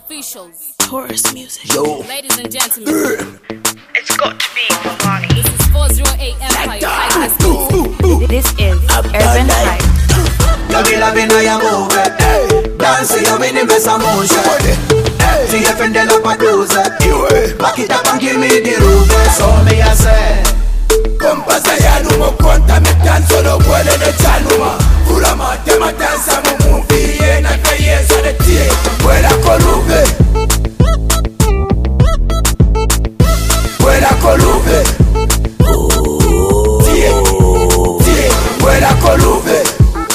Officials. Taurus music. Yo. Ladies and gentlemen. It's got to be Bomani. This is 408 Empire. This is Urban Hype. Kabila bina ya move. Dance yo mini besa monche. TFN la paduze. Back it up and give me the roof. So me I say. Kompasa ya numo konta me dance no kwele de chanuma. Kula mate matansa mu movie na kaye sa de tie. Kwela kolube. Kwela kolube. Tie. Kwela kolube.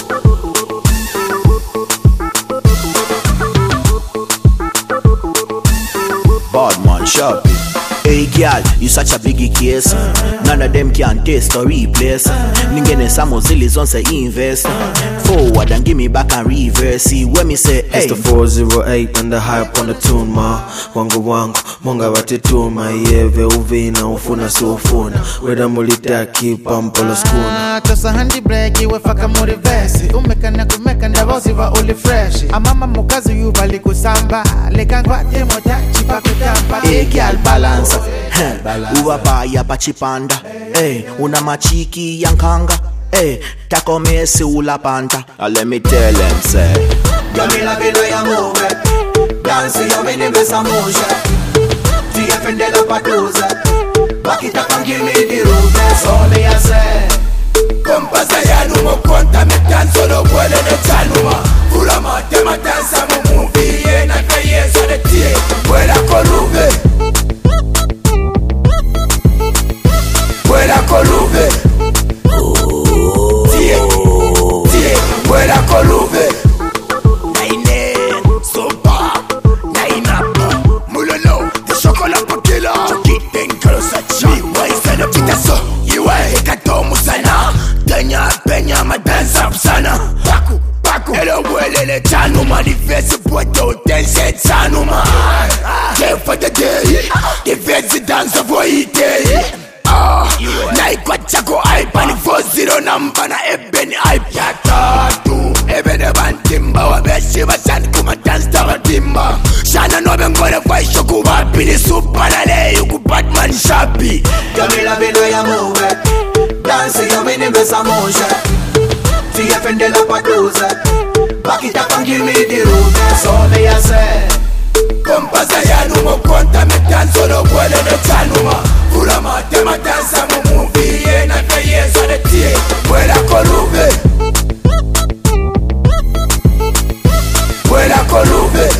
Badman shopping. Hey girl, you such a biggie case. None of them can taste or replace. Ningene samo zillis on say invest. Forward and give me back and reverse. See when me say hey. It's the 408 and the hype on the tune ma. Wangu monga watituma. Yeve uvina ufuna si ufuna. Weda mulitaki pampolo skuna. Tosa handi break iwe faka muri vesi. Umeka na kumeka ndavozi wa uli fresh. Amama mukazi yubali kusamba. Lekangwa temo tachi pa kutamba. Hey girl balance. Uwa baya pachipanda. Hey, una machiki yankanga. Hey, tako mesi ula panta. Let me tell them say. Gamila vino ya move. Dance yo mini besa monche. TFN la paduze. Back it up and give me the roof. So me I say. Kompasa ya numo konta me dance no kwele de chanuma. Kula mate matansa mu movie na kaye sa de tie. Kwela kolube. Kwela kolube. Tie. Kwela kolube. Naine sopa. Nainapa. Mulolo. The chocolate pakila. Chokiten kalosa chi. Waisana pitaso. Iwe hekato musana. Denya penya madansa sana. Paku. Hello welele chanu manifest. Pueto tense chanuma. Day for the day. Defense dance for it. Na ikwacha ko aipa ni 40 namba na ebeni aipa tatu. Ebene bantimba wabeshi bachani kuma dance tabatimba. Shana nobe ngore faisho kubapi ni super na leyo ku Batman shapi. Kamila bino ya move. Dance yo mini besa monche. TFN la paduze. Back it up and give me the roof. So me I say. Kompasa ya numo konta me dance no kwele de chanuma. Kula mate matansa mu movie na kaye sa de tie. Kwela kolube. Kwela kolube.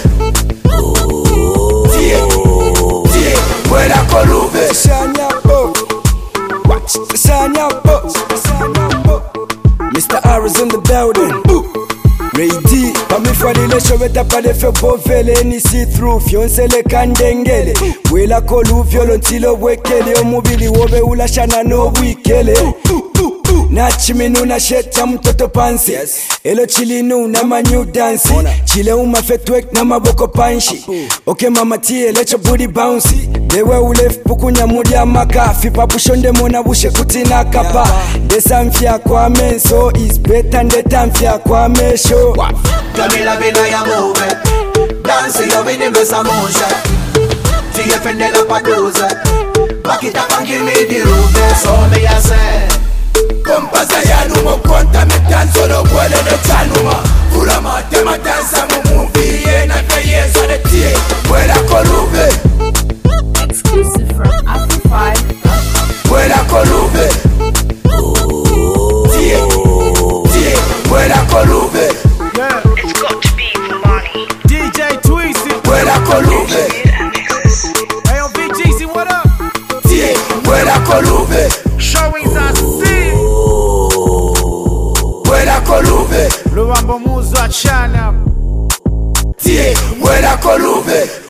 Tie. Kwela kolube. Mr. R is in the building. Ray D, pami fadile showeta pade fe povele ni see through fionsele kandengele. Wela kolu violontilo wekele omubili wobe ulashana no wikele. Na chiminu na sheta mtoto pansi. Elo chilinu na manyu dansi. Chile umafetwek na maboko panshi. Okay mama tie lecho booty bouncy. Dewe ulef pukunya mudia maka. Fipa bushonde mona bushe kutina kapa. Desa mfia kwa menso is better ndeta mfia kwa mesho. Kamila bina ya move. Dance yo mini besa monche. TFN la paduze. Back it up and give me the roof. So me I say. Kompasa ya numo konta me dance no kwele de chanuma. Kula mate matansa mu movie na kaye sa de tie. Kwela kolube. Exclusive from Afro5.com. Kwela kolube. Tie. Kwela kolube. It's got to be Bomani. DJ Tweezy. Kwela kolube. Hey yo VGC, what up? Tie. Kwela kolube. Showings are seen. Kwela kolube. Luambo muzo achana. Tie. Kwela kolube.